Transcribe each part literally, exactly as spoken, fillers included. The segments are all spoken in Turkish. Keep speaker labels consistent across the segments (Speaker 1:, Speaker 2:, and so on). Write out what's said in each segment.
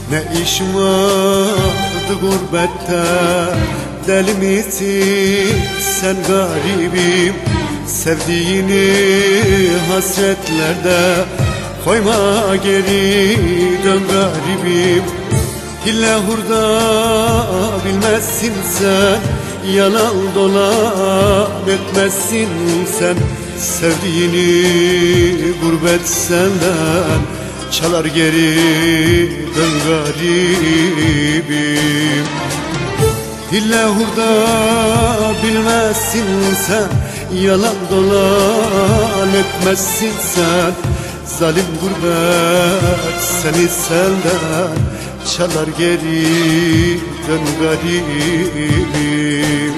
Speaker 1: Ne işim vardı gurbette, deli misin sen garibim? Sevdiğini hasretlerde koyma geri, dön garibim. Hille hurda bilmezsin sen, yalan dolan etmezsin sen. Sevdiğini gurbet senden çalar geri, dön garibim. Hille hurda bilmezsin sen, yalan dolan etmezsin sen. Zalim gurbet seni senden çalar geri, dön garibim.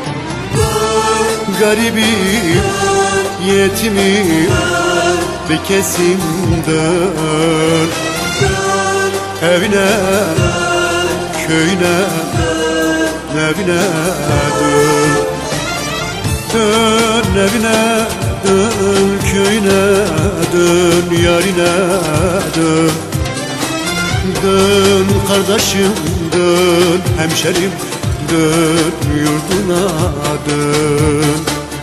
Speaker 1: Garibim, yetimim, bir kesim dön. Evine, köyüne, evine dön. Dön evine, dön köyüne, dön yarine dön. Dön kardeşim dön, hemşerim dön, yurduna dön.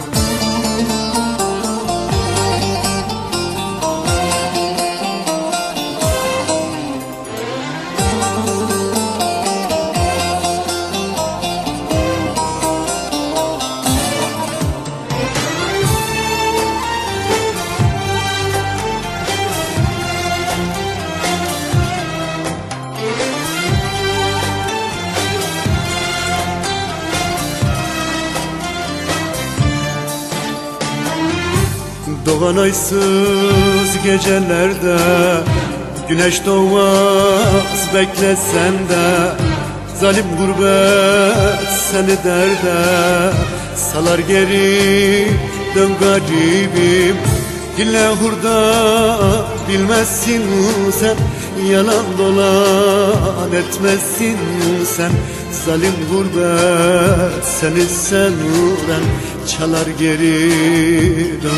Speaker 1: Doğan aysız gecelerde, güneş doğmaz beklesen de. Zalim gurbet seni derde salar geri, dön garibim. Hille hurda bilmezsin sen, yalan dolan etmezsin sen. Zalim gurbet seni seven çalar geri, dön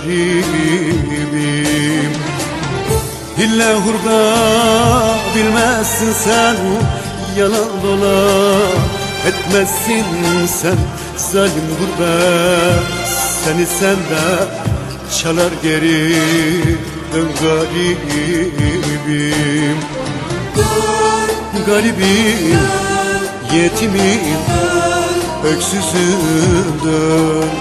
Speaker 1: garibim. Hille hurda bilmezsin sen, yalan dolan etmezsin sen. Zalim gurbet seni senden çalar geri, dön garibim. Garibim, yetimim, öksüzüm dön.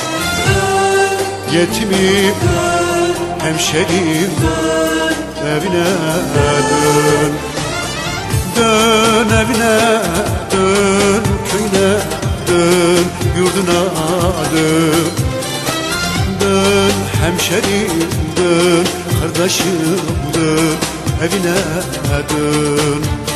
Speaker 1: Yetimim, hemşerim evine dön. Dön evine, dön köyüne, dön yurduna dön. Dön hemşerim dön, kardeşim dön, evine dön.